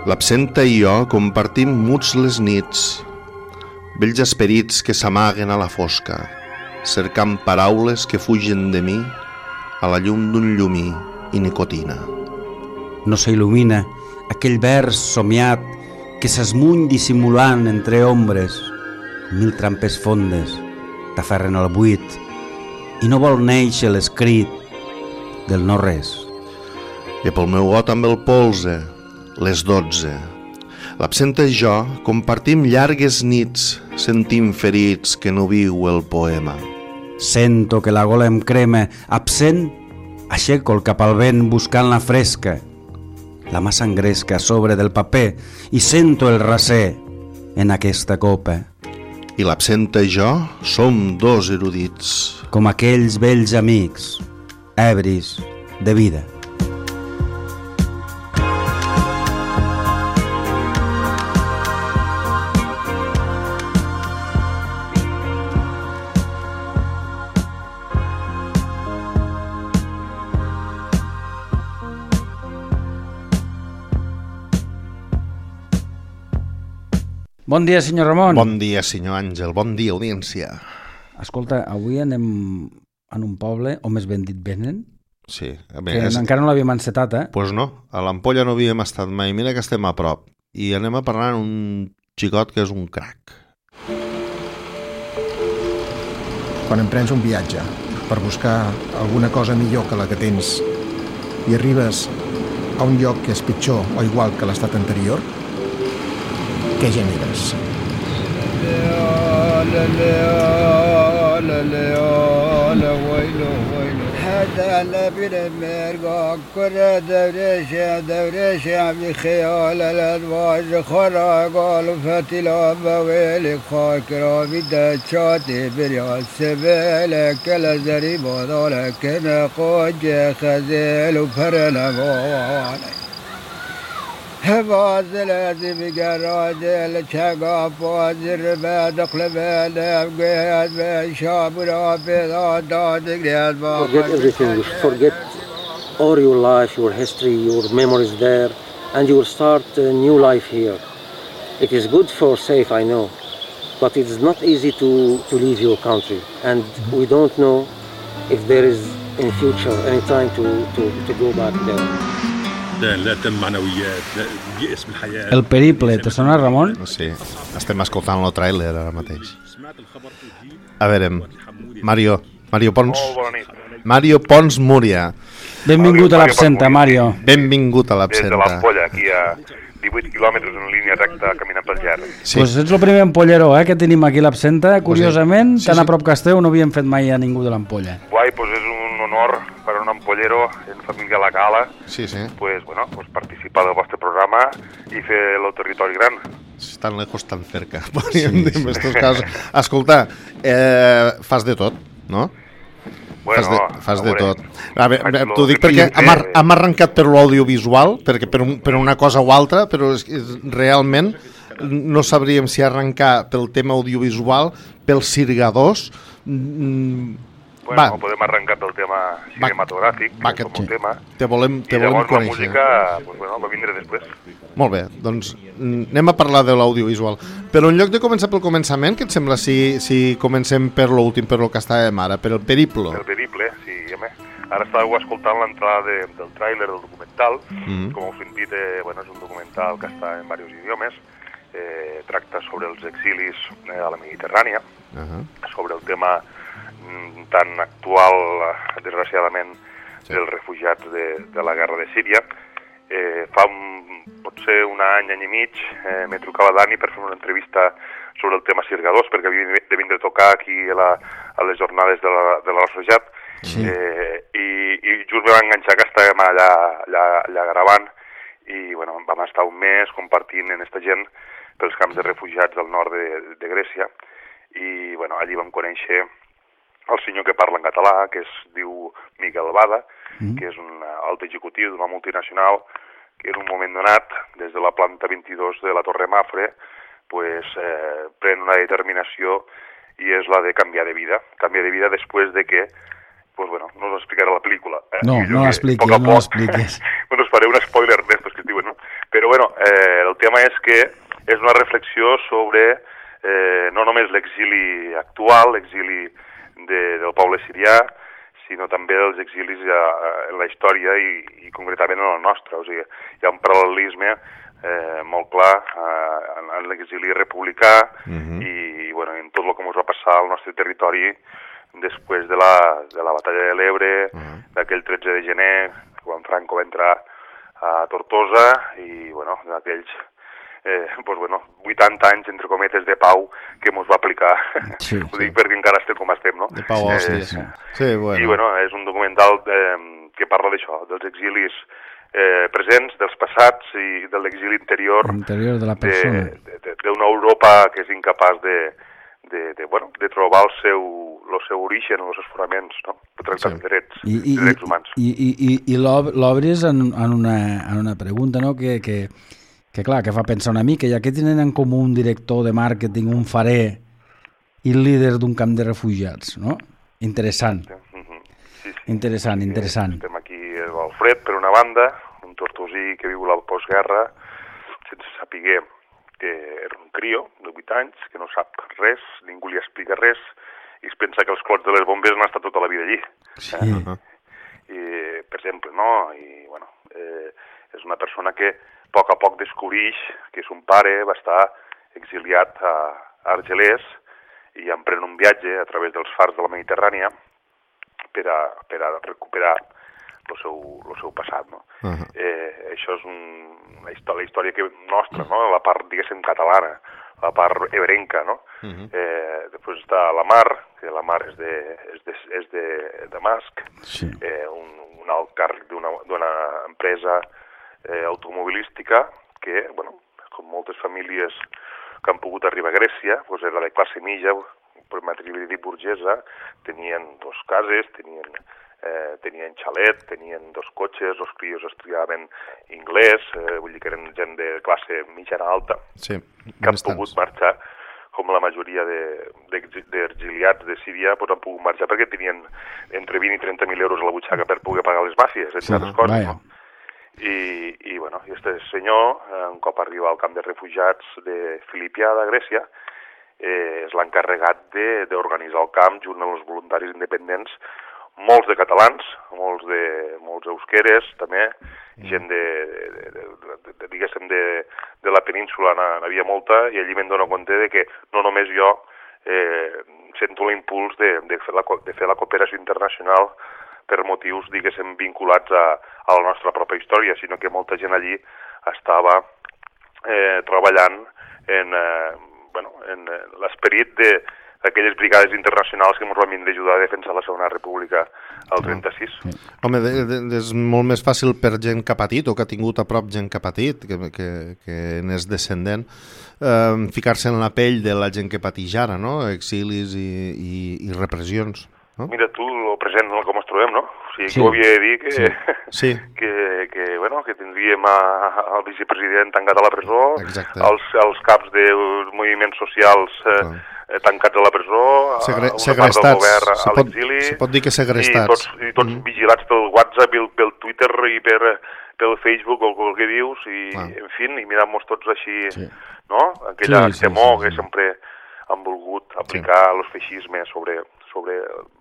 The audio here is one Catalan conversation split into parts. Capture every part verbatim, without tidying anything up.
L'absenta i jo compartim muts les nits, vells esperits que s'amaguen a la fosca, cercant paraules que fugen de mi a la llum d'un llumí i nicotina. No s'il·lumina aquell vers somiat que s'esmuny dissimulant entre ombres. Mil trampes fondes t'aferren al buit i no vol néixer l'escrit del no-res. I pel meu got amb el polze, les dotze. L'absenta i jo compartim llargues nits, sentim ferits que no viu el poema. Sento que la gola em crema, absent, aixeco el cap al vent buscant la fresca. La mà s'engresca a sobre del paper i sento el raser en aquesta copa. I l'absenta i jo som dos erudits. Com aquells vells amics, ebris de vida. Bon dia, senyor Ramon. Bon dia, senyor Àngel. Bon dia, audiència. Escolta, avui anem en un poble, o més ben dit venen, sí, a que és... encara no l'havíem encetat, eh? Doncs pues no, a l'Ampolla no havíem estat mai. Mira que estem a prop. I anem a parlar amb un xicot que és un crac. Quan emprens un viatge per buscar alguna cosa millor que la que tens i arribes a un lloc que és pitjor o igual que l'estat anterior, què generes? هذا نبي المرقى كرة دوريشة دوريشة بخيال الأدواج خرا قالوا فتلا بويلك خاكرا بدا شاتي بريا السبيل كلا زري بضالك كما قوج خزيل وفرنا موالك باز لازم قراد الشقا باز الرباد قلبان أبقياد بشاب ورابط داد قرياد Forget everything, forget all your life, your history, your memories there, and you will start a new life here. It is good for safe, I know, but it is not easy to, to leave your country, and we don't know if there is in future any time to, to, to go back there. El periple, te sona, Ramon? Sí, estem escoltant el tràiler ara mateix. A veure, Mario, Mario Pons. Molt bona nit. Mario Pons Múria. Benvingut a l'Absenta, Mario. Benvingut a l'Absenta. Des de l'Ampolla, aquí a divuit quilòmetres en línia recta caminant pel Ger. Sí. Pues ets el primer ampollero eh, que tenim aquí a l'Absenta. Curiosament, sí, sí, tan a prop que esteu, no havíem fet mai a ningú de l'Ampolla. Guai, pues és un honor per a un ampollero en família a la Cala, sí, sí. Pues, bueno, pues participar del vostre programa i fer el territori gran. Tan lejos, tan cerca, podríem dir en estos casos. Escolta, eh, fas de tot, no? Bueno, fas de, fas de tot. A veure, t'ho dic perquè hem, ar hem arrencat per l'audiovisual, perquè per, un, per una cosa o altra, però és, és, realment no sabríem si arrencar pel tema audiovisual, pels sirgadors. Mm, bueno, va. podem arrencar pel tema cinematogràfic, va, que és un tema. Te volem, te I volem llavors conèixer. la música pues, bueno, va vindre després. Molt bé, doncs anem a parlar de l'audiovisual. Però en lloc de començar pel començament, què et sembla si, si comencem per l'últim, per lo que estàvem ara, per el periple? El periple, sí, home. Ara estàveu escoltant l'entrada de, del tràiler del documental. Mm-hmm. Com heu sentit, eh, bueno, és un documental que està en diversos idiomes. Eh, tracta sobre els exilis eh, a la Mediterrània, uh-huh. sobre el tema mm, tan actual, desgraciadament, sí. dels refugiats de, de la guerra de Síria. Eh, fa un, potser un any, any i mig, eh, me trucava Dani per fer una entrevista sobre el tema sirgadors, perquè havia de vindre a tocar aquí a, la, a les jornades de la, de la Rosjat, sí. eh, i, i just me va enganxar que estàvem allà, allà, allà gravant, i bueno, vam estar un mes compartint en esta gent pels camps de refugiats del nord de, de Grècia, i bueno, allí vam conèixer el senyor que parla en català, que es diu Miquel Bada, mm. que és un alt executiu d'una multinacional que en un moment donat, des de la planta vint-i-dos de la Torre Mafre, pues, eh, pren una determinació i és la de canviar de vida. Canviar de vida després de que, pues bueno, no us explicaré la pel·lícula. Eh, no, no l'expliquis, no l'expliquis. Bueno, us faré un spoiler d'estos que es diuen, no? Però, bueno, eh, el tema és que és una reflexió sobre eh, no només l'exili actual, l'exili de, del poble sirià, sinó també dels exilis ja, en la història i, i concretament en la nostra. O sigui, hi ha un paral·lelisme eh, molt clar eh, en, en l'exili republicà uh-huh. i, bueno, en tot el que ens va passar al nostre territori després de la, de la batalla de l'Ebre, uh-huh. d'aquell tretze de gener, quan Franco va entrar a Tortosa i, bueno, d'aquells eh, pues, bueno, vuitanta anys, entre cometes, de pau que ens va aplicar. Sí, Ho dic sí. perquè encara estem com estem, no? De pau, eh, sí, sí. sí bueno. I, bueno, és un documental eh, que parla d'això, dels exilis eh, presents, dels passats i de l'exili interior, interior de la persona. D'una Europa que és incapaç de, de, de, bueno, de trobar el seu, el seu origen, els seus fonaments, no? De tractar sí. drets, I, i, drets humans. I, i, i, i l'obres en, en, una, en una pregunta, no?, que, que, que clar, que fa pensar una mica, ja que tenen en comú un director de màrqueting, un farer i el líder d'un camp de refugiats, no? Interessant. Sí, sí, sí. Interessant, sí, interessant. Estem aquí al fred, per una banda, un tortosí que viu la postguerra, sense saber que era un crio de vuit anys, que no sap res, ningú li explica res, i es pensa que els clots de les bombes han estat tota la vida allí. Sí. Eh? I, per exemple, no? I, bueno, eh, és una persona que a poc a poc descobreix que son pare va estar exiliat a Argelers i emprèn un viatge a través dels fars de la Mediterrània per a, per a recuperar el seu, el seu passat, no? Uh-huh. eh, això és un, una història, la història que nostra, no? La part, diguéssim, catalana, la part ebrenca, no? Uh-huh. eh, després està la Mar, que la Mar és de, és de, és de Damasc, sí. eh, un, un alt càrrec d'una empresa eh, automobilística que, bueno, com moltes famílies que han pogut arribar a Grècia, doncs era de classe mitja, per m'atreviria a dir burgesa, tenien dos cases, tenien, eh, tenien xalet, tenien dos cotxes, els crios estudiaven anglès, eh, vull dir que eren gent de classe mitjana alta, sí, que han pogut marxar, com la majoria d'exiliats de, de, de Síria, doncs han pogut marxar perquè tenien entre vint i trenta mil euros a la butxaca per poder pagar les màfies, entre sí, altres coses, no? I, i, bueno, i este senyor, un cop arriba al camp de refugiats de Filipià, de Grècia, eh, és l'encarregat d'organitzar el camp junt amb els voluntaris independents, molts de catalans, molts de molts eusqueres, també, gent de, de, de, de, de diguéssim, de, de la península n'havia molta, i allí me'n dono compte de que no només jo eh, sento l'impuls de, de, fer la, de fer la cooperació internacional per motius, diguéssim, vinculats a, a la nostra pròpia història, sinó que molta gent allí estava eh, treballant en, eh, bueno, en l'esperit d'aquelles brigades internacionals que ens van vindre a ajudar a defensar la Segona República al trenta-sis. Home, de, de, és molt més fàcil per gent que ha patit, o que ha tingut a prop gent que ha patit, que, que, que n'és descendent, eh, ficar-se en la pell de la gent que pateix ara, no? Exilis i, i, i repressions. No? Mira, tu, el present, com ens trobem, no? O sigui, sí. Que ho havia de dir que, sí. Sí. que, que, bueno, que tindríem a, al vicepresident tancat a la presó, els, els caps de moviments socials eh, eh, tancats a la presó, Segre una segrestats. part del govern a l'exili, se pot dir que segrestats. I tots, i tots mm. vigilats pel WhatsApp, pel, pel Twitter i per, pel Facebook o el que dius, i ah. en fi, i mirant-nos tots així, sí. No? Aquella sí, sí, temor sí, sí, sí. que sempre han volgut aplicar sí. los feixismes sobre... sobre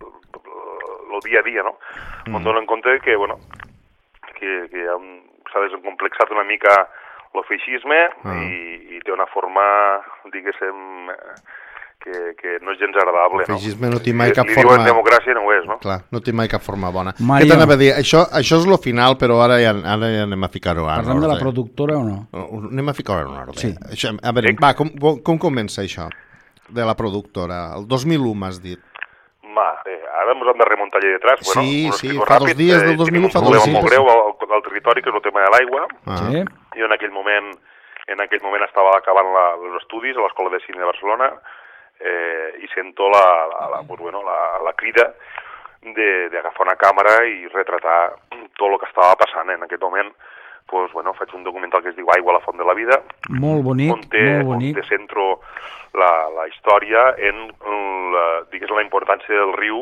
el dia a dia, no? Mm. On donen compte que, bueno, que, que s'ha descomplexat una mica el feixisme mm. i, i té una forma, diguéssim, que, que no és gens agradable, el feixisme no, no té mai cap li forma... Li diuen democràcia i no ho és, no? Clar, no té mai cap forma bona. Mario. Què t'anava a dir? Això, això és el final, però ara ja, ara ja anem a ficar-ho a Parlem de la productora o no? Anem a ficar-ho en ordre. Sí. Això, a veure, va, com, com comença això de la productora? El dos mil u m'has dit. Va, eh, ara ens hem de remuntar allà detrás. Sí, bueno, sí, fa ràpid, dos dies del dos mil u, fa dos dies. Tenim un problema molt greu al, al territori, que és el tema de l'aigua. Ah. Sí. Jo en aquell moment en aquell moment estava acabant la, els estudis a l'Escola de Cine de Barcelona eh, i sento la, la, la, pues, bueno, la, la crida d'agafar una càmera i retratar tot el que estava passant en aquest moment. Pues, bueno, faig un documental que es diu Aigua, la font de la vida. Molt bonic, on té, molt bonic. On té centro la, la història en la, digues, la importància del riu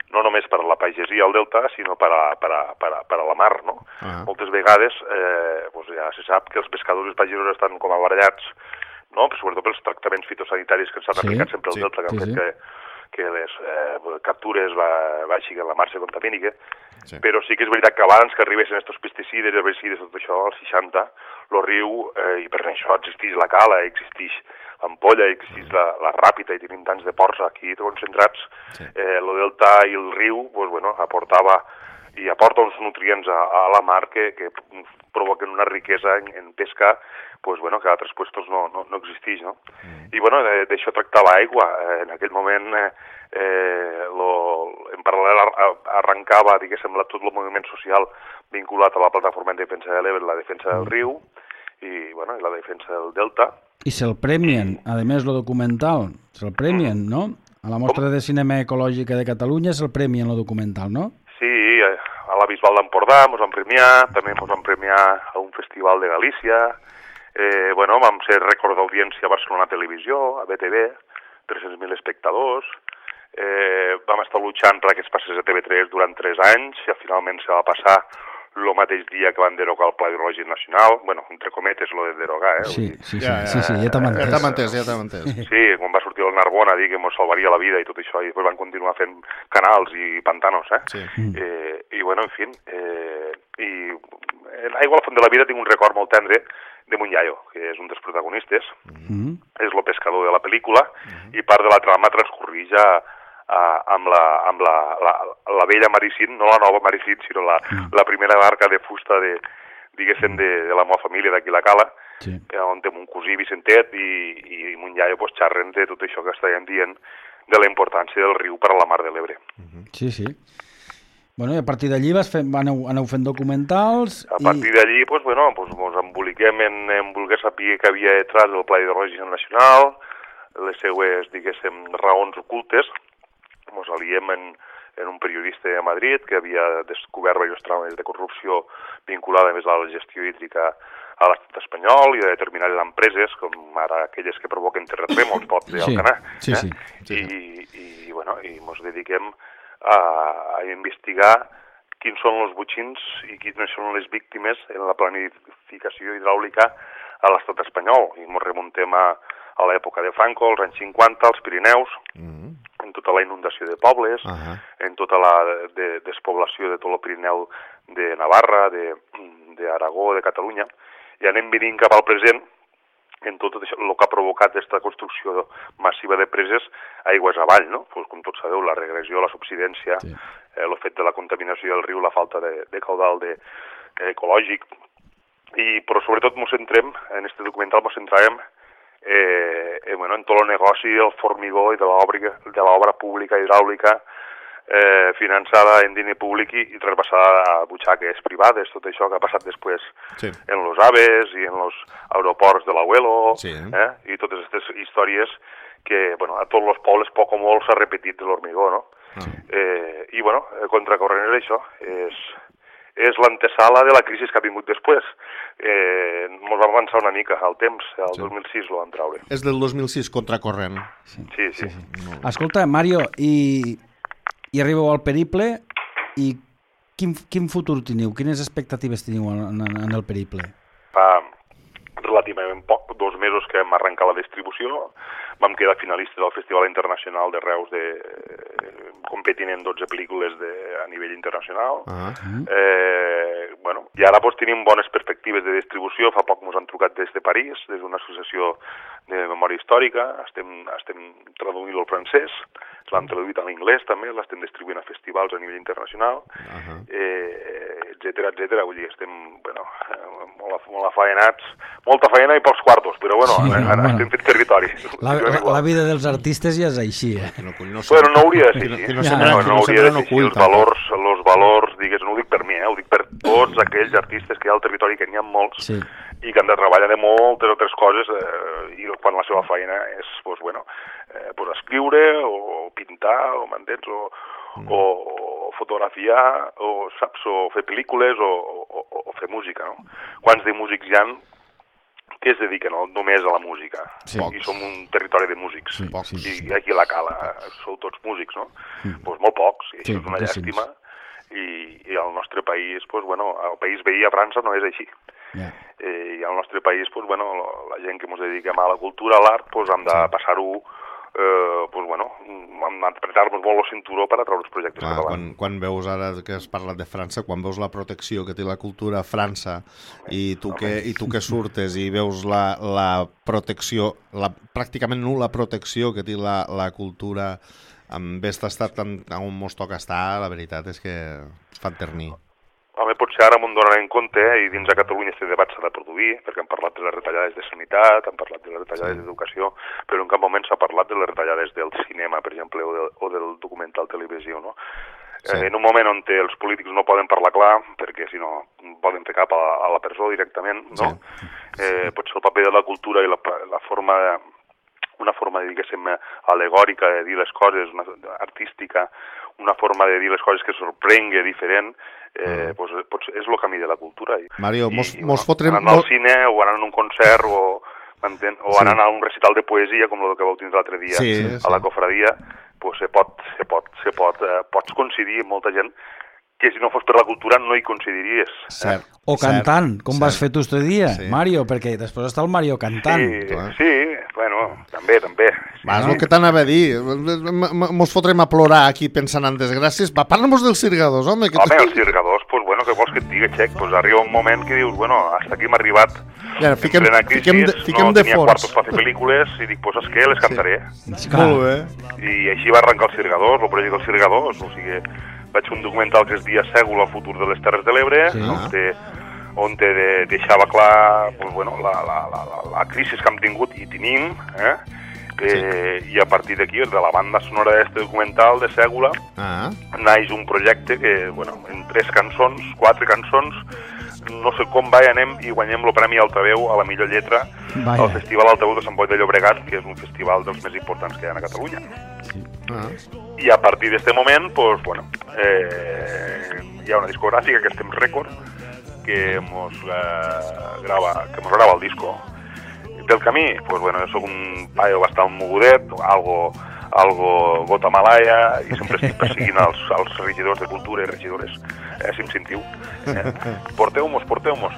no només per a la pagesia al delta, sinó per a, per a, per a, per a la mar, no? Uh-huh. Moltes vegades eh, pues ja se sap que els pescadors i els pagesos estan com abarallats, no? Però sobretot pels tractaments fitosanitaris que s'han sí, aplicat sempre al sí, delta, que han sí, fet sí. que, que les eh, captures va, baixin, que la mar se contamini, sí. Però sí que és veritat que abans que arribessin aquests pesticides, herbicides, tot això, als seixanta, el riu, eh, i per això existeix la cala, existeix l'ampolla, existeix la, la ràpita, i tenim tants de ports aquí concentrats, sí. eh, el delta i el riu, pues, bueno, aportava i aporta uns nutrients a, a la mar que, que provoquen una riquesa en, en pesca pues, bueno, que a altres puestos no, no, no existeix, no? Mm. I bueno, d'això tractava l'aigua. Eh, en aquell moment, eh, eh, lo, en paral·lel arrencava, diguéssim, tot el moviment social vinculat a la plataforma en defensa de l'Ebre, la defensa del riu i, bueno, i la defensa del delta. I se'l premien, a més, el documental, se'l premien, mm. no? A la Mostra Com? de Cinema Ecològica de Catalunya se'l premien el documental, no? Sí, a la Bisbal d'Empordà ens van premiar, també ens van premiar a un festival de Galícia, eh, bueno, vam ser rècord d'audiència a Barcelona Televisió, a B T V, tres-cents mil espectadors, eh, vam estar luchant perquè es passés a T V tres durant tres anys, i finalment se va passar el mateix dia que van derogar el Pla Hidrològic Nacional, bueno, entre cometes, lo de derogar, eh? Sí, sí, sí, ja, ja, sí, sí, ja t'hem entès. Ja t'hem entès, ja t'hem entès. Sí, quan va sortir el Narbona a dir que ens salvaria la vida i tot això, i després van continuar fent canals i pantanos, eh? Sí. Eh, I, bueno, en fi, eh, i l'aigua a la Font de la Vida tinc un record molt tendre de Munyayo, que és un dels protagonistes, mm-hmm. és el pescador de la pel·lícula, mm-hmm. i part de la trama transcorrix ja Uh, amb, la, amb la, la, la vella Maricín, no la nova Maricín, sinó la, mm. la primera barca de fusta de, diguéssim, de, de la meva família d'aquí la Cala, sí. on té un cosí Vicentet i, i Munyayo pues, xerren de tot això que estàvem dient de la importància del riu per a la mar de l'Ebre. Mm-hmm. Sí, sí. Bueno, i a partir d'allí vas fent, aneu, aneu fent documentals... A partir i... d'allí, pues, bueno, pues, ens emboliquem en, en voler saber que havia detrás del Pla Hidrològic Nacional, les seues, diguéssim, raons ocultes. Ens aliem en, en un periodista a Madrid que havia descobert diversos tràmits de corrupció vinculada més a la gestió hídrica a l'estat espanyol i de determinades empreses, com ara aquelles que provoquen terratrèmols, pot dir sí, Alcanar. Sí, eh? sí, sí. I, i, bueno, i ens dediquem a, a investigar quins són els botxins i quines són les víctimes en la planificació hidràulica a l'estat espanyol. I ens remuntem a, a l'època de Franco, als anys cinquanta, als Pirineus, mm-hmm. en tota la inundació de pobles, uh-huh. en tota la de, despoblació de tot el Pirineu de Navarra, d'Aragó, de, de Catalunya, i anem venint cap al present en tot això, el que ha provocat aquesta construcció massiva de preses aigües avall, no? Pues, com tots sabeu, la regressió, la subsidència, sí. eh, el fet de la contaminació del riu, la falta de, de caudal de, eh, ecològic, i, però sobretot ens centrem, en aquest documental ens centrarem Eh, eh, bueno, en tot el negoci del formigó i de l'obra pública hidràulica eh, finançada en diner públic i, i traspassada a butxaques privades, tot això que ha passat després sí. en los aves i en los aeroports de l'Abuelo, sí. eh, i totes aquestes històries que bueno, a tots els pobles poc o molt s'ha repetit de l'hormigó, no? Sí. Eh, I bueno, contracorrent és això, és... és l'antesala de la crisi que ha vingut després. Eh, ens va avançar una mica al temps, el sí. dos mil sis lo vam traure. És del dos mil sis, contracorrent. Sí, sí. sí. sí, sí. Escolta, Mario, i, i arribeu al periple, i quin, quin futur teniu? Quines expectatives teniu en, en, en el periple? Fa relativament poc, dos mesos que vam arrencar la distribució, vam quedar finalistes al Festival Internacional de Reus de... competint en dotze pel·lícules de, a nivell internacional. Uh-huh. Eh, bueno, i ara pues, tenim bones perspectives de distribució. Fa poc ens han trucat des de París, des d'una associació de memòria històrica. Estem, estem traduint el francès, l'hem traduït a l'inglès també, l'estem distribuint a festivals a nivell internacional, uh-huh. eh, etcètera, etcètera. Vull dir, estem, bueno, molt, molt afaenats, molta feina i pocs quartos, però bueno, sí, ara, bueno. estem fent territori. La, la, la vida dels artistes ja és així, eh? No, no, bueno, no hauria de ser així. No, no, no hauria de ser així. Els valors, els valors, digues, no ho dic per mi, eh? Ho dic per tots aquells artistes que hi ha al territori, que n'hi ha molts, sí. i que han de treballar de moltes altres coses, eh, i quan la seva feina és, pues, bueno, eh, pues, escriure, o pintar, o m'entens, o, mm. o, o fotografiar, o, saps, o fer pel·lícules, o, o, o fer música, no? Quants de músics hi ha que es dediquen només a la música. Sí. I som un territori de músics. Sí, pocs. sí, sí. I aquí a la Cala sou tots músics, no? Doncs pues molt pocs, i això Sí, és una poquíssims. llàstima. I, I al nostre país, pues, bueno, el país veí a França no és així. Ja. Eh, I al nostre país, pues, bueno, la gent que ens dediquem a la cultura, a l'art, pues, hem de sí. passar-ho, eh, pues, bueno, hem d'apretar-nos molt el cinturó per a treure els projectes Clar, catalans. quan, quan veus ara que has parlat de França, quan veus la protecció que té la cultura a França i tu, que, i tu que surtes i veus la, la protecció, la, pràcticament nul·la protecció que té la, la cultura amb aquest estat on, on mos toca estar, la veritat és que es fa enternir. Home, potser ara m'ho donaré en compte, eh, i dins a Catalunya aquest debat s'ha de produir, perquè hem parlat de les retallades de sanitat, hem parlat de les retallades sí. d'educació, però en cap moment s'ha parlat de les retallades del cinema, per exemple, o del, o del documental televisió, no? Sí. Eh, en un moment on els polítics no poden parlar clar, perquè si no poden fer cap a, a la presó directament, no? Sí. Eh, potser el paper de la cultura i la, la forma de, una forma, diguéssim, alegòrica de dir les coses, una, artística, una forma de dir les coses que sorprengui, diferent, eh, mm. pues, pues és el camí de la cultura. I, Mario, mos, i, mos bueno, fotrem... Anant al cine, o anant a un concert, o, o sí. anant a un recital de poesia, com el que vau tindre l'altre dia sí, a sí. la cofradia, pues se pot, se pot, se pot, eh, pots coincidir amb molta gent que si no fos per la cultura no hi coincidiries. Cert. Eh? O cantant, com cert. vas fer tu este dia, Sí. Mario, perquè després està el Mario cantant. Sí, sí, bueno, també, també. Va, és el que t'anava a dir. M- m- Mos fotrem a plorar aquí pensant en desgràcies. Va, parla'm dels Sirgadors, home. Que Home, els Sirgadors, pues bueno, què vols que et digui, Xec? Pues arriba un moment que dius, bueno, hasta aquí m'ha arribat ja, fiquem, en plena crisis, fiquem de, fiquem no de tenia fons. quartos per fer pel·lícules, i dic, pues és que les cantaré. Sí. Molt bé. I així va arrencar els Sirgadors, el projecte dels Sirgadors, o sigui, vaig fer un documental que es dia Sègol, el futur de les Terres de l'Ebre, Sí. on, te, on te de, deixava clar pues, bueno, la, la, la, la, la crisi que hem tingut i tenim, eh? Eh, sí. I a partir d'aquí, de la banda sonora d'aquest documental de Sègula, Ah. naix un projecte que, bueno, en tres cançons, quatre cançons, no sé com va i anem i guanyem el Premi Altaveu a la millor lletra Vaja. al Festival Altaveu de Sant Boi de Llobregat, que és un festival dels més importants que hi ha a Catalunya. Ah. I a partir d'aquest moment, pues, bueno, eh, hi ha una discogràfica que estem rècord, que mos, eh, grava, que mos grava el disco. Pel camí, pues, bueno, jo soc un paio bastant mogudet, algo, algo gota malaya, i sempre estic perseguint els, els regidors de cultura i regidores, eh, si em sentiu. Eh? Porteu-mos, porteu-mos.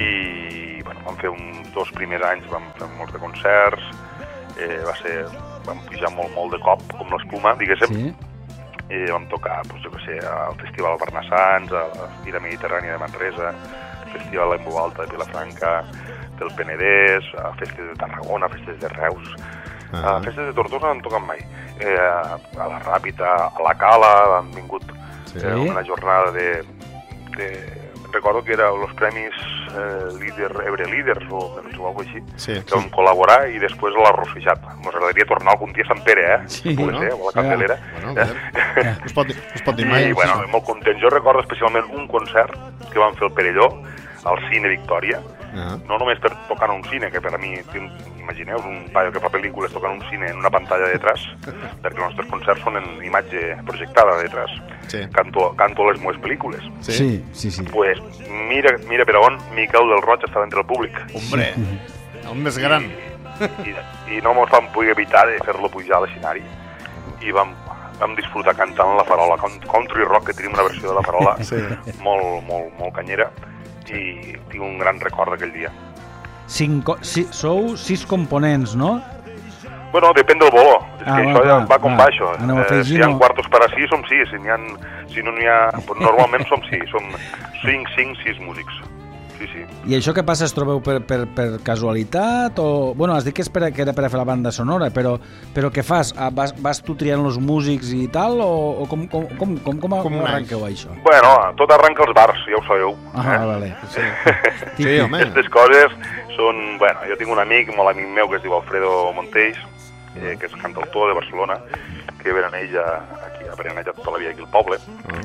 I, bueno, vam fer un, dos primers anys, vam fer molts de concerts, eh, va ser, vam pujar molt, molt de cop, com l'espuma, diguéssim. Sí. I vam tocar, doncs, jo què sé, al Festival Barnassans, a la Fira Mediterrània de Manresa, al Festival Lembo Alta de Vilafranca, del Penedès, a festes de Tarragona, a festes de Reus, Ah. a festes de Tortosa no han tocat mai, eh, a, a la Ràpita, a la Cala, han vingut Sí. eh, una jornada de, de... Recordo que era els premis eh, líder, Ebre Líders o, o alguna cosa així, Sí. que vam col·laborar i després a la Rossejat. Ens agradaria tornar algun dia a Sant Pere, eh? Sí. Si pogués Bueno, ser, o a la Candelera. Bueno, bé. No es pot, dir- no es pot dir mai. I, bueno, molt content. Jo recordo especialment un concert que vam fer al Perelló, al Cine Victòria, Ah. no només per tocar en un cine, que per a mi, imagineu, un paio que fa pel·lícules tocant un cine en una pantalla de detrás, perquè els nostres concerts són en imatge projectada de detrás. Sí. Canto, canto les meves pel·lícules. Sí. Sí, sí, sí. Pues mira, mira per on Miquel del Roig estava entre el públic. Hombre, el més gran. I, i no mos vam poder evitar de fer-lo pujar a l'escenari. I vam, vam disfrutar cantant la farola, country rock, que tenim una versió de la farola Sí. molt, molt, molt canyera, i tinc un gran record d'aquell dia. Cinco, si, sou sis components, no? Bueno, depèn del voló. És Ah, que va, això ja va, va com va. va, això. Aneu Eh, si hi ha afegint-ho. quartos per a sis, som sis. Si, n'hi ha, si no n'hi ha... Pues normalment som sis. Som cinc, cinc, sis músics. Sí, sí. I això que passa es trobeu per, per, per casualitat o... Bueno, has dit que, és per, que era per a fer la banda sonora, però, però què fas? Ah, Vas, vas tu triant els músics i tal o, o com, com, com, com, com, Com com arranqueu això? Bueno, tot arranca als bars, ja ho sabeu. Ah, eh? vale. Sí, sí home. Aquestes coses són... Bueno, jo tinc un amic, molt amic meu, que es diu Alfredo Montells, eh, que és cantautor de Barcelona, que veraneja aquí, ha veranejat tota la vida aquí al poble. Ah.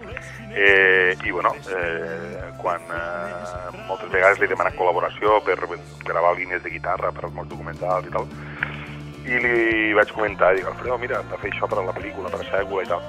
Eh, I, bueno, eh, quan eh, moltes vegades li he demanat col·laboració per gravar línies de guitarra per als meus documentals i tal, i li vaig comentar, dic, Alfredo, mira, hem de fer això per a la pel·lícula, per a Sègula i tal.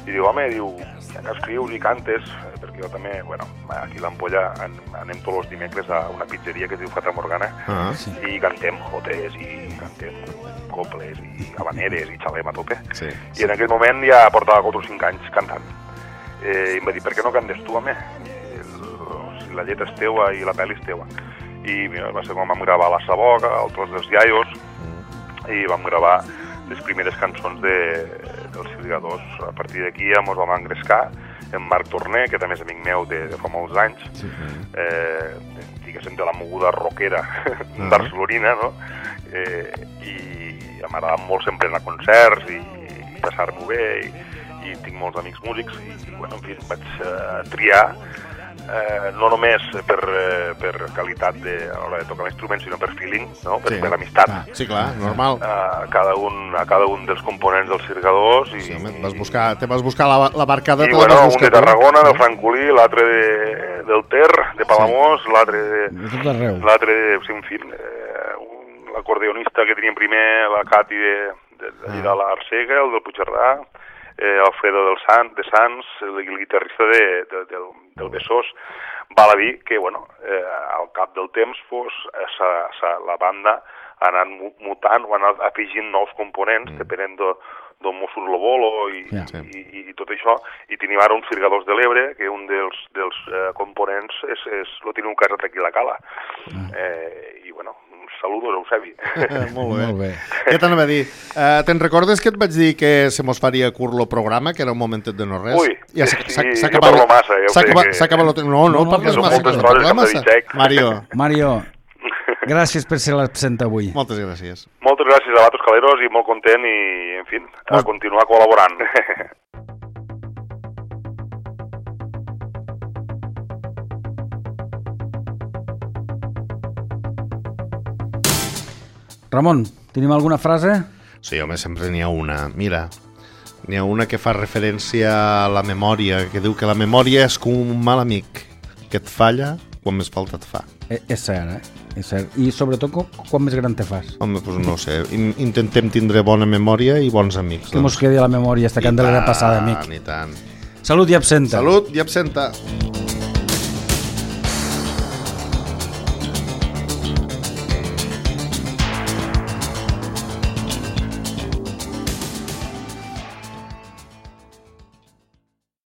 i diu, home, diu, ja que escrius i cantes, perquè jo també, bueno, aquí a l'Ampolla anem tots els dimecres a una pizzeria que es diu Fata Morgana Ah, sí. i cantem jotes i cantem coples i habaneres i xalem a tope. Sí, I en aquell moment ja portava quatre o cinc anys cantant. Eh, I em va dir, per què no cantes tu, home? El, si la lletra és teua i la pel·li és teua. I mira, va ser quan vam gravar La Saboga, el Tros dels Iaios, i vam gravar les primeres cançons de, dels Sirgadors. A partir d'aquí ja ens vam engrescar en Marc Torné, que també és amic meu de, de fa molts anys, sí. eh, diguéssim de la moguda rockera uh-huh. barcelonina, no? Eh, I m'agrada molt sempre anar a concerts i, i passar-m'ho bé, i, i tinc molts amics músics, i, i bueno, en fi, vaig uh, triar Eh, no només per, eh, per qualitat de, a l'hora de tocar l'instrument, sinó per feeling, no? per, Sí. per amistat. Ah, sí, clar, normal. A cada, un, a cada un dels components dels Sirgadors. I, Sí, home, vas buscar, te vas buscar la, la barcada, i te la bueno, vas un buscar de Tarragona, del Francolí, l'altre de, del Ter, de Palamós, sí. l'altre de... De tot arreu. L'altre de... Sí, en fi, eh, l'acordeonista que teníem primer, la Cati de, de, de, de, de l'Arcega, el del Puigcerdà, eh, Alfredo del Sant, de Sants, el, el guitarrista de, de, del, del Besòs. Val a dir que, bueno, eh, al cap del temps, pues, sa, sa, la banda ha anat mutant o ha anat afegint nous components, mm. depenent de, del Mossos Lobolo i, yeah. i, i, i tot això. I tenim ara uns Sirgadors de l'Ebre, que un dels, dels eh, components és, és, lo tenim casat aquí a la Cala. Mm. Eh, I, bueno, saludos, Eusebi. Molt bé. Molt bé. Què t'anava a dir? Uh, te'n recordes que et vaig dir que se mos faria curt lo programa, que era un momentet de no res? Ui, ja sí, jo parlo massa, ja ho sé que... S'ha acabat lo... No, no, No, no, parles són massa, moltes que no coses parles que massa. em Mario, Mario, gràcies per ser l'absent avui. moltes gràcies. Moltes gràcies a Vatos Caleros i molt content i, en fi, a continuar col·laborant. Ramon, tenim alguna frase? Sí, home, sempre n'hi ha una. Mira, n'hi ha una que fa referència a la memòria, que diu que la memòria és com un mal amic, que et falla quan més falta et fa. Eh, és cert, eh? És cert. I sobretot quan, quan més gran te fas. Home, doncs no sé, in intentem tindre bona memòria i bons amics. Que mos quedi a la memòria esta candelera passada, amic. I tant. Salut i absenta. Salut i absenta.